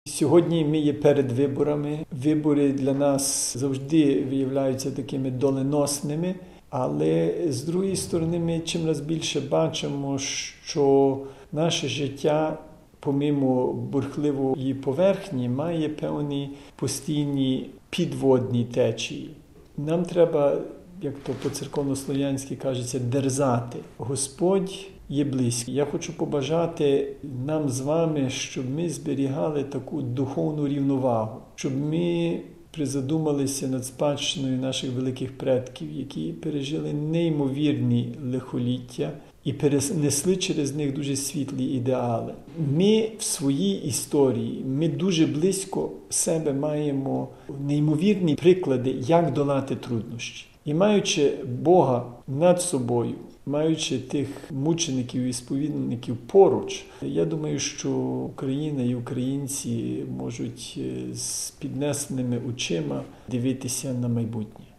Сьогодні ми є перед виборами. Вибори для нас завжди виявляються такими доленосними, але з другої сторони ми чимраз більше бачимо, що наше життя, помимо бурхливої поверхні, має певні постійні підводні течії. Нам треба, як то по-церковнослов'янськи кажеться, дерзати. Господь є близький. Я хочу побажати нам з вами, щоб ми зберігали таку духовну рівновагу, щоб ми призадумалися над спадщиною наших великих предків, які пережили неймовірні лихоліття і перенесли через них дуже світлі ідеали. Ми в своїй історії, ми дуже близько себе маємо неймовірні приклади, як долати труднощі. І маючи Бога над собою, маючи тих мучеників і сповідників поруч, я думаю, що Україна і українці можуть з піднесеними очима дивитися на майбутнє.